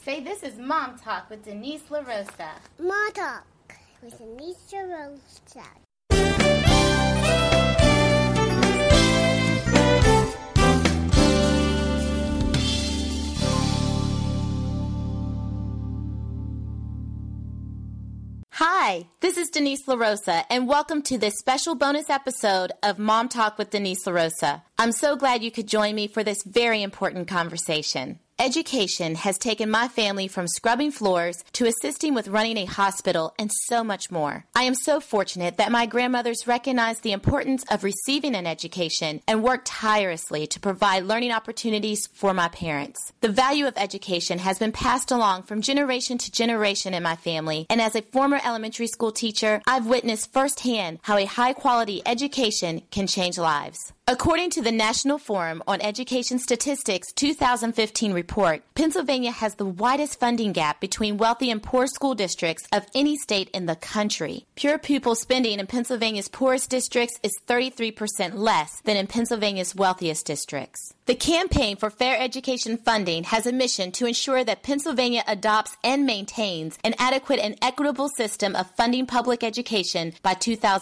Say, this is Mom Talk with Denise LaRosa. Mom Talk with Denise LaRosa. Hi, this is Denise LaRosa, and welcome to this special bonus episode of Mom Talk with Denise LaRosa. I'm so glad you could join me for this very important conversation. Education has taken my family from scrubbing floors to assisting with running a hospital and so much more. I am so fortunate that my grandmothers recognized the importance of receiving an education and worked tirelessly to provide learning opportunities for my parents. The value of education has been passed along from generation to generation in my family, and as a former elementary school teacher, I've witnessed firsthand how a high-quality education can change lives. According to the National Forum on Education Statistics 2015 report, Pennsylvania has the widest funding gap between wealthy and poor school districts of any state in the country. Pure pupil spending in Pennsylvania's poorest districts is 33% less than in Pennsylvania's wealthiest districts. The Campaign for Fair Education Funding has a mission to ensure that Pennsylvania adopts and maintains an adequate and equitable system of funding public education by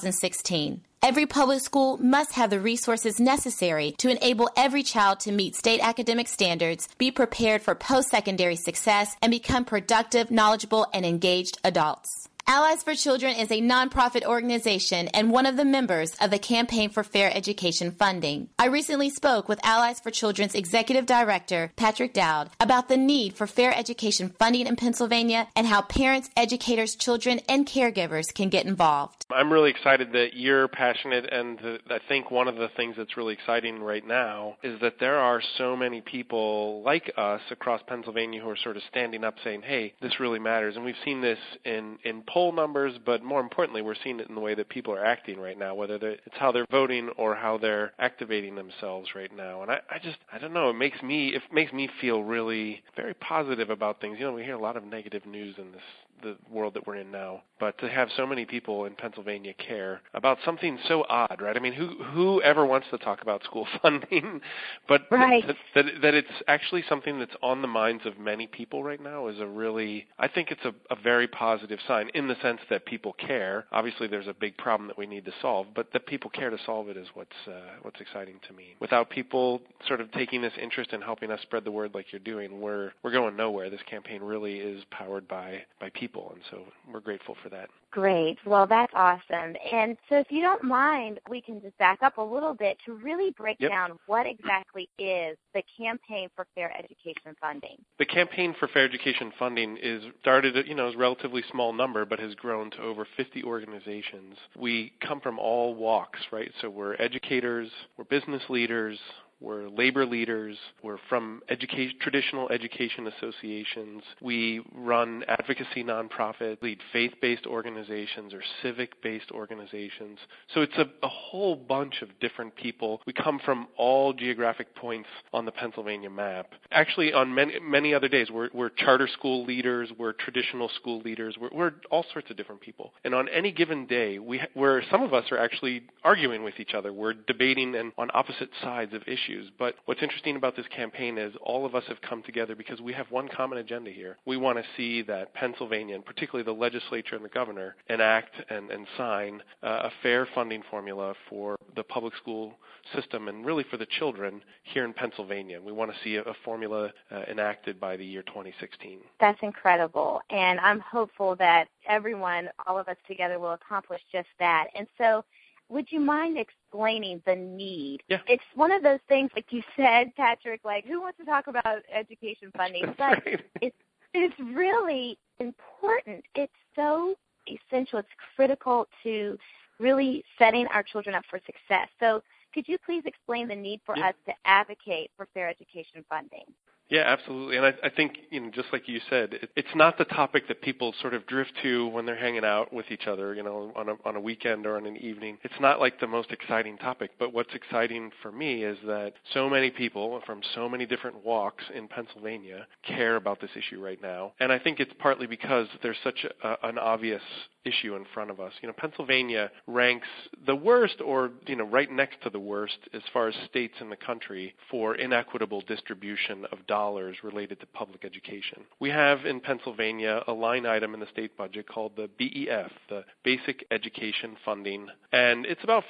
2016. Every public school must have the resources necessary to enable every child to meet state academic standards, be prepared for post-secondary success, and become productive, knowledgeable, and engaged adults. Allies for Children is a nonprofit organization and one of the members of the Campaign for Fair Education Funding. I recently spoke with Allies for Children's Executive Director, Patrick Dowd, about the need for fair education funding in Pennsylvania and how parents, educators, children, and caregivers can get involved. I'm really excited that you're passionate, and I think one of the things that's really exciting right now is that there are so many people like us across Pennsylvania who are sort of standing up saying, hey, this really matters. And we've seen this in poll numbers, but more importantly, we're seeing it in the way that people are acting right now, whether it's how they're voting or how they're activating themselves right now. And I don't know, it makes me feel really very positive about things. You know, we hear a lot of negative news in the world that we're in now, but to have so many people in Pennsylvania care about something so odd, right? I mean, who ever wants to talk about school funding? But right. that it's actually something that's on the minds of many people right now is I think it's a very positive sign in the sense that people care. Obviously, there's a big problem that we need to solve, but that people care to solve it is what's exciting to me. Without people sort of taking this interest in helping us spread the word like you're doing, we're going nowhere. This campaign really is powered by people, and so we're grateful for that. Great. Well, that's awesome. And so if you don't mind, we can just back up a little bit to really break down what exactly is the Campaign for Fair Education Funding. The Campaign for Fair Education Funding started at, as a relatively small number, but has grown to over 50 organizations. We come from all walks, right? So we're educators, we're business leaders, we're labor leaders. We're from traditional education associations. We run advocacy nonprofits, lead faith-based organizations or civic-based organizations. So it's a whole bunch of different people. We come from all geographic points on the Pennsylvania map. Actually, on many other days, we're charter school leaders, we're traditional school leaders, we're all sorts of different people. And on any given day, where some of us are actually arguing with each other, we're debating and on opposite sides of issues. But what's interesting about this campaign is all of us have come together because we have one common agenda here. We want to see that Pennsylvania, and particularly the legislature and the governor, enact and sign a fair funding formula for the public school system and really for the children here in Pennsylvania. We want to see a formula enacted by the year 2016. That's incredible. And I'm hopeful that everyone, all of us together, will accomplish just that. And so would you mind explaining the need? Yeah. It's one of those things, like you said, Patrick, like who wants to talk about education funding? But right. it's really important. It's so essential. It's critical to really setting our children up for success. So could you please explain the need for us to advocate for fair education funding? Yeah, absolutely. And I think, just like you said, it's not the topic that people sort of drift to when they're hanging out with each other, on a weekend or on an evening. It's not like the most exciting topic. But what's exciting for me is that so many people from so many different walks in Pennsylvania care about this issue right now. And I think it's partly because there's such an obvious issue in front of us. Pennsylvania ranks the worst or, right next to the worst as far as states in the country for inequitable distribution of dollars dollars related to public education. We have in Pennsylvania a line item in the state budget called the BEF, the Basic Education Funding, and it's about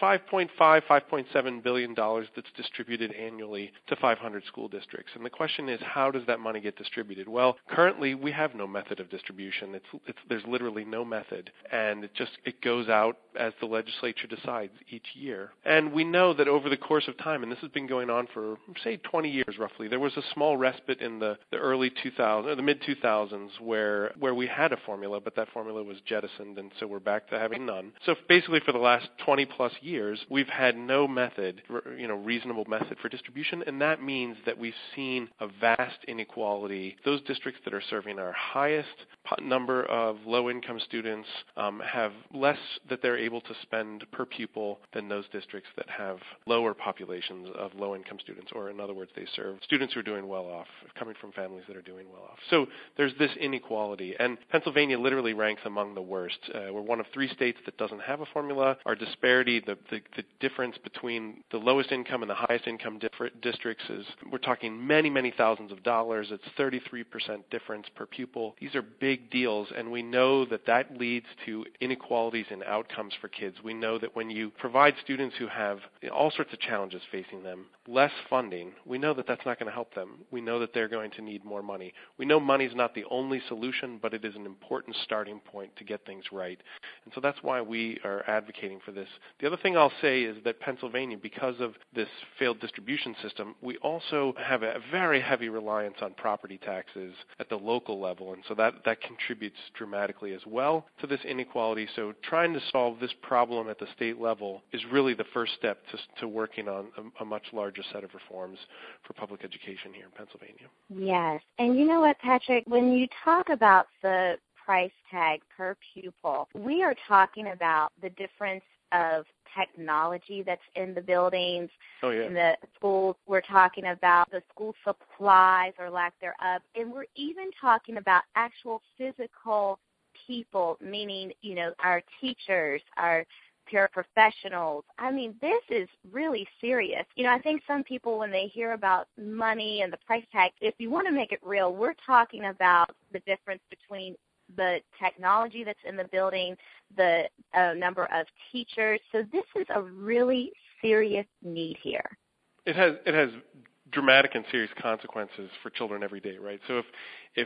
$5.7 billion that's distributed annually to 500 school districts. And the question is, how does that money get distributed? Well, currently we have no method of distribution. There's literally no method, and it goes out as the legislature decides each year. And we know that over the course of time, and this has been going on for, say, 20 years roughly, there was a small respite in the early 2000s, or the mid-2000s, where we had a formula, but that formula was jettisoned, and so we're back to having none. So basically for the last 20-plus years, we've had no method, reasonable method for distribution, and that means that we've seen a vast inequality. Those districts that are serving our highest number of low-income students have less that they're able to spend per pupil than those districts that have lower populations of low-income students, or in other words, they serve students who are doing well off, coming from families that are doing well off. So there's this inequality, and Pennsylvania literally ranks among the worst. We're one of 3 states that doesn't have a formula. Our disparity, the difference between the lowest income and the highest income districts is, we're talking many, many thousands of dollars. It's 33% difference per pupil. These are big deals, and we know that leads to inequalities in outcomes for kids. We know that when you provide students who have all sorts of challenges facing them less funding, we know that that's not going to help them. We know that they're going to need more money. We know money is not the only solution, but it is an important starting point to get things right. And so that's why we are advocating for this. The other thing I'll say is that Pennsylvania, because of this failed distribution system, we also have a very heavy reliance on property taxes at the local level, and so that contributes dramatically as well to this inequality. So trying to solve this problem at the state level is really the first step to working on a much larger set of reforms for public education here in Pennsylvania. Yes. And you know what, Patrick, when you talk about the price tag per pupil, we are talking about the difference of technology that's in the buildings, in the schools. We're talking about the school supplies or lack thereof, and we're even talking about actual physical people, meaning, our teachers, our paraprofessionals. I mean, this is really serious. I think some people, when they hear about money and the price tag, if you want to make it real, we're talking about the difference between the technology that's in the building, the number of teachers. So this is a really serious need here. It has dramatic and serious consequences for children every day, right? So if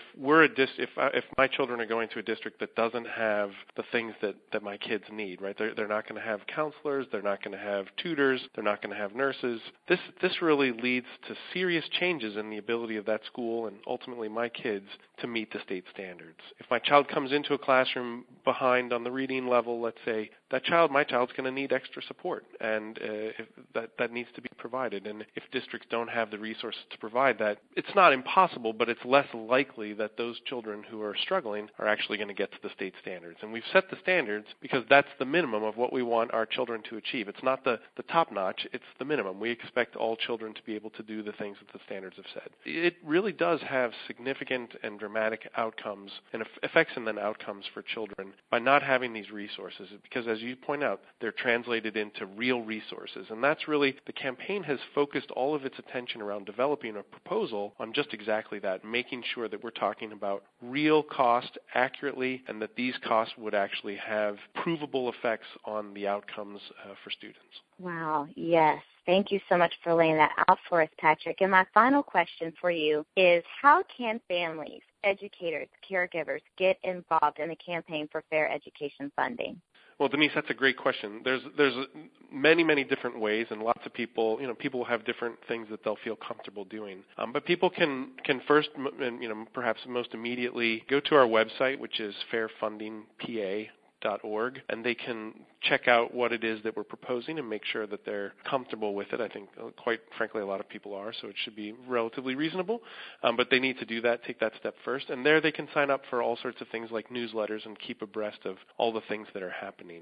my children are going to a district that doesn't have the things that my kids need, right? They're not going to have counselors, they're not going to have tutors, they're not going to have nurses. This really leads to serious changes in the ability of that school and ultimately my kids to meet the state standards. If my child comes into a classroom behind on the reading level, let's say, my child's going to need extra support, and that needs to be provided. And if districts don't have the resources to provide that, it's not impossible, but it's less likely that those children who are struggling are actually going to get to the state standards. And we've set the standards because that's the minimum of what we want our children to achieve. It's not the top notch, it's the minimum. We expect all children to be able to do the things that the standards have said. It really does have significant and dramatic outcomes and effects and then outcomes for children by not having these resources, because as you point out, they're translated into real resources. And that's really, the campaign has focused all of its attention around developing a proposal on just exactly that, making sure that we're talking about real cost accurately and that these costs would actually have provable effects on the outcomes for students. Wow, yes. Thank you so much for laying that out for us, Patrick. And my final question for you is, how can families, educators, caregivers get involved in the campaign for fair education funding? Well, Denise, that's a great question. There's many, many different ways, and lots of people, people have different things that they'll feel comfortable doing. But people can first, perhaps most immediately, go to our website, which is fairfundingpa.org, and they can check out what it is that we're proposing and make sure that they're comfortable with it. I think, quite frankly, a lot of people are, so it should be relatively reasonable. But they need to do that, take that step first. And there they can sign up for all sorts of things like newsletters and keep abreast of all the things that are happening.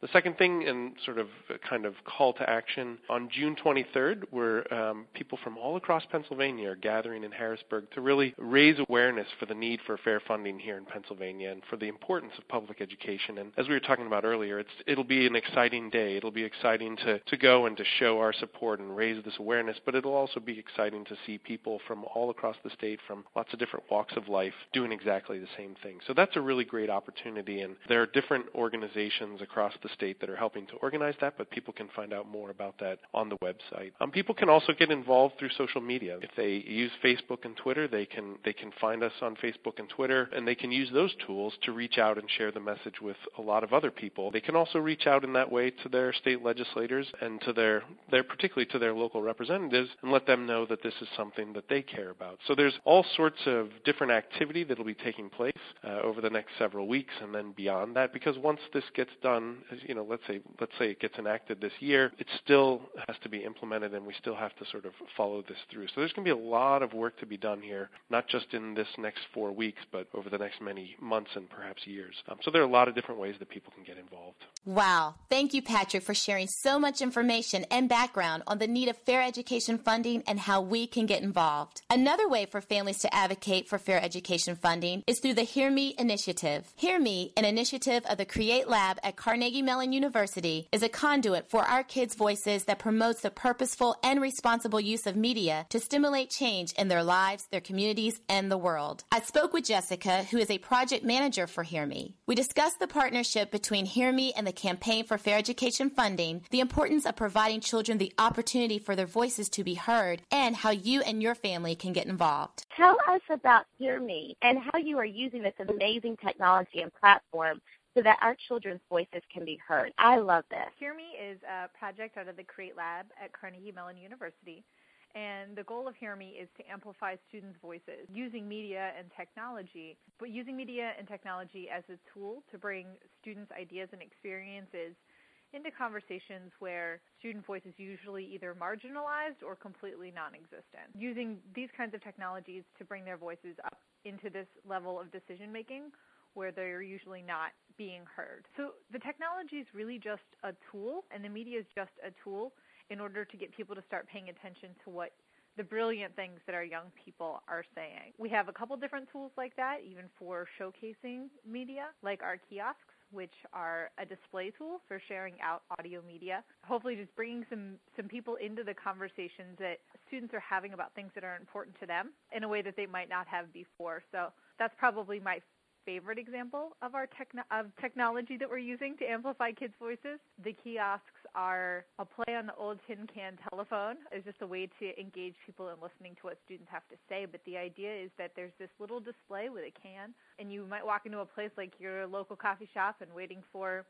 The second thing, and sort of a kind of call to action, on June 23rd, where people from all across Pennsylvania are gathering in Harrisburg to really raise awareness for the need for fair funding here in Pennsylvania and for the importance of public education. And as we were talking about earlier, it'll be an exciting day. It'll be exciting to go and to show our support and raise this awareness, but it'll also be exciting to see people from all across the state, from lots of different walks of life, doing exactly the same thing. So that's a really great opportunity, and there are different organizations across the state that are helping to organize that, but people can find out more about that on the website. People can also get involved through social media. If they use Facebook and Twitter, they can find us on Facebook and Twitter, and they can use those tools to reach out and share the message with a lot of other people. They can also reach out in that way to their state legislators and to their particularly to their local representatives and let them know that this is something that they care about. So there's all sorts of different activity that will be taking place over the next several weeks and then beyond that, because once this gets done, let's say it gets enacted this year, it still has to be implemented, and we still have to sort of follow this through. So there's going to be a lot of work to be done here, not just in this next 4 weeks, but over the next many months and perhaps years. So there are a lot of different ways that people can get involved. Wow. Thank you, Patrick, for sharing so much information and background on the need of fair education funding and how we can get involved. Another way for families to advocate for fair education funding is through the Hear Me initiative. Hear Me, an initiative of the Create Lab at Carnegie Mellon University, is a conduit for our kids' voices that promotes the purposeful and responsible use of media to stimulate change in their lives, their communities, and the world. I spoke with Jessica, who is a project manager for Hear Me. We discussed the partnership between Hear Me and the Campaign for Fair Education Funding, the importance of providing children the opportunity for their voices to be heard, and how you and your family can get involved. Tell us about Hear Me and how you are using this amazing technology and platform so that our children's voices can be heard. I love this. Hear Me is a project out of the Create Lab at Carnegie Mellon University. And the goal of Hear Me is to amplify students' voices using media and technology, but using media and technology as a tool to bring students' ideas and experiences into conversations where student voice is usually either marginalized or completely non-existent. Using these kinds of technologies to bring their voices up into this level of decision-making where they're usually not being heard. So the technology is really just a tool, and the media is just a tool in order to get people to start paying attention to what the brilliant things that our young people are saying. We have a couple different tools like that, even for showcasing media, like our kiosks, which are a display tool for sharing out audio media, hopefully just bringing some people into the conversations that students are having about things that are important to them in a way that they might not have before. So that's probably my favorite example of our technology that we're using to amplify kids' voices. The kiosks are a play on the old tin can telephone. It's just a way to engage people in listening to what students have to say. But the idea is that there's this little display with a can, and you might walk into a place like your local coffee shop and waiting for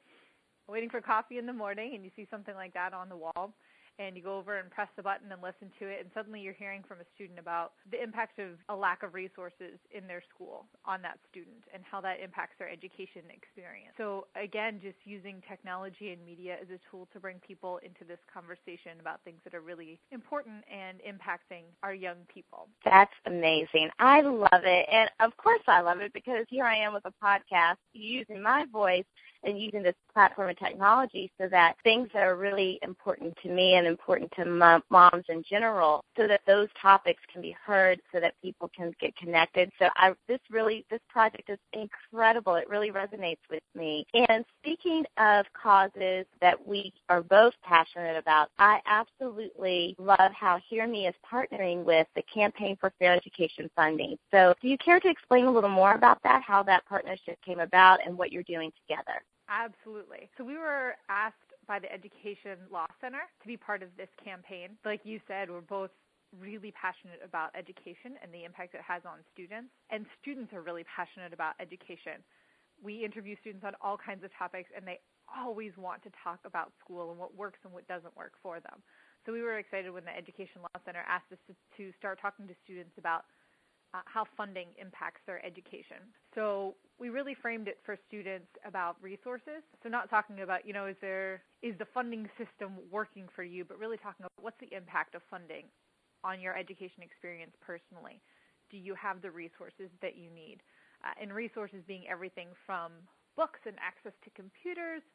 coffee in the morning, and you see something like that on the wall. And you go over and press the button and listen to it, and suddenly you're hearing from a student about the impact of a lack of resources in their school on that student and how that impacts their education experience. So again, just using technology and media as a tool to bring people into this conversation about things that are really important and impacting our young people. That's amazing. I love it. And of course I love it because here I am with a podcast using my voice and using this platform and technology so that things that are really important to me and important to moms in general, so that those topics can be heard, so that people can get connected. So this project is incredible. It really resonates with me. And speaking of causes that we are both passionate about, I absolutely love how Hear Me is partnering with the Campaign for Fair Education Funding. So do you care to explain a little more about that, how that partnership came about and what you're doing together? Absolutely. So we were asked by the Education Law Center to be part of this campaign. Like you said, we're both really passionate about education and the impact it has on students, and students are really passionate about education. We interview students on all kinds of topics, and they always want to talk about school and what works and what doesn't work for them. So we were excited when the Education Law Center asked us to start talking to students about how funding impacts their education. So we really framed it for students about resources. So not talking about, is the funding system working for you, but really talking about what's the impact of funding on your education experience personally. Do you have the resources that you need? And resources being everything from books and access to computers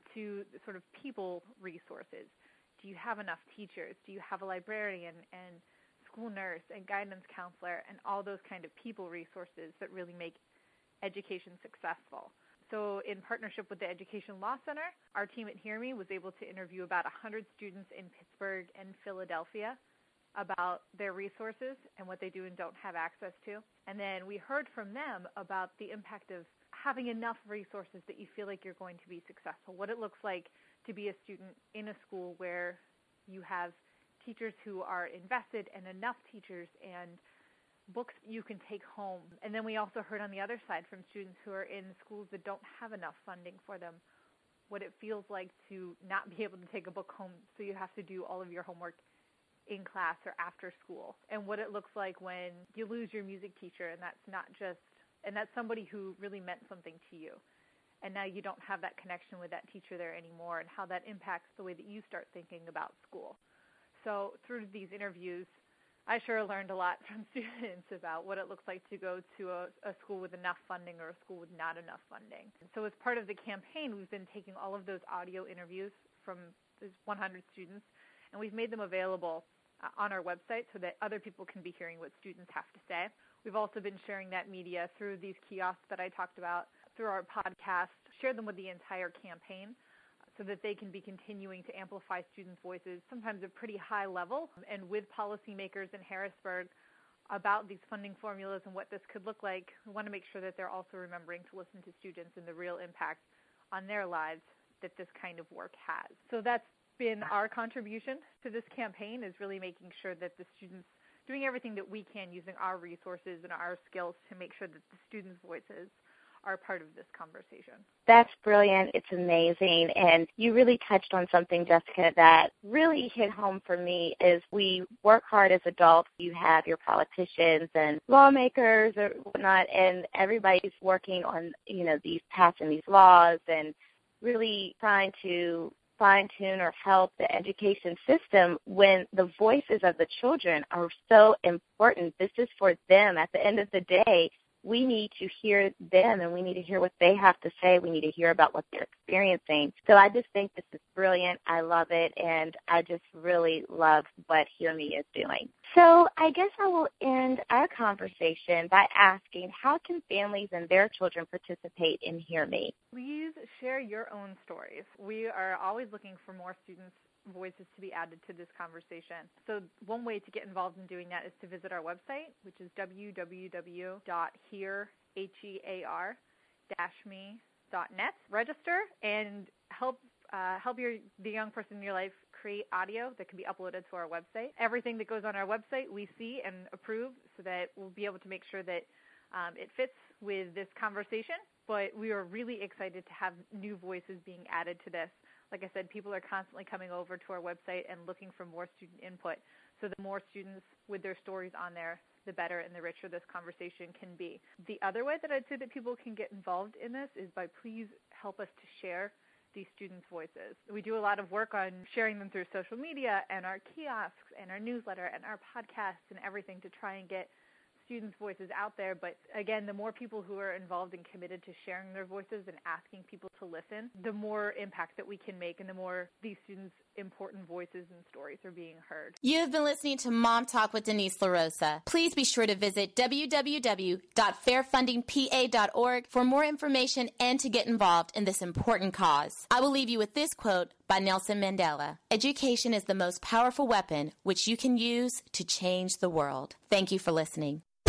to sort of people resources. Do you have enough teachers? Do you have a librarian and school nurse and guidance counselor and all those kind of people resources that really make education successful? So in partnership with the Education Law Center, our team at Hear Me was able to interview about 100 students in Pittsburgh and Philadelphia about their resources and what they do and don't have access to. And then we heard from them about the impact of having enough resources that you feel like you're going to be successful, what it looks like to be a student in a school where you have teachers who are invested and enough teachers and books you can take home. And then we also heard on the other side from students who are in schools that don't have enough funding for them, what it feels like to not be able to take a book home, so you have to do all of your homework in class or after school, and what it looks like when you lose your music teacher, and that's somebody who really meant something to you, and now you don't have that connection with that teacher there anymore, and how that impacts the way that you start thinking about school. So through these interviews, I sure learned a lot from students about what it looks like to go to a school with enough funding or a school with not enough funding. So as part of the campaign, we've been taking all of those audio interviews from those 100 students, and we've made them available on our website so that other people can be hearing what students have to say. We've also been sharing that media through these kiosks that I talked about, through our podcast, share them with the entire campaign so that they can be continuing to amplify students' voices, sometimes at pretty high level, and with policymakers in Harrisburg about these funding formulas and what this could look like. We want to make sure that they're also remembering to listen to students and the real impact on their lives that this kind of work has. So that's been our contribution to this campaign, is really making sure that the students, doing everything that we can using our resources and our skills to make sure that the students' voices are part of this conversation. That's brilliant. It's amazing. And you really touched on something, Jessica, that really hit home for me is we work hard as adults. You have your politicians and lawmakers or whatnot, and everybody's working on, these passing these laws and really trying to fine-tune or help the education system when the voices of the children are so important. This is for them. At the end of the day, we need to hear them, and we need to hear what they have to say. We need to hear about what they're experiencing. So I just think this is brilliant. I love it, and I just really love what Hear Me is doing. So I guess I will end our conversation by asking, how can families and their children participate in Hear Me? Please share your own stories. We are always looking for more students' voices to be added to this conversation. So one way to get involved in doing that is to visit our website, which is www.hear-me.net. Register and help the young person in your life create audio that can be uploaded to our website. Everything that goes on our website we see and approve, so that we'll be able to make sure that it fits with this conversation. But we are really excited to have new voices being added to this. Like I said, people are constantly coming over to our website and looking for more student input. So the more students with their stories on there, the better and the richer this conversation can be. The other way that I'd say that people can get involved in this is by please help us to share these students' voices. We do a lot of work on sharing them through social media and our kiosks and our newsletter and our podcasts and everything to try and get students' voices out there. But again, the more people who are involved and committed to sharing their voices and asking people to listen, the more impact that we can make and the more these students' important voices and stories are being heard. You have been listening to Mom Talk with Denise LaRosa. Please be sure to visit www.fairfundingpa.org for more information and to get involved in this important cause. I will leave you with this quote by Nelson Mandela. Education is the most powerful weapon which you can use to change the world. Thank you for listening.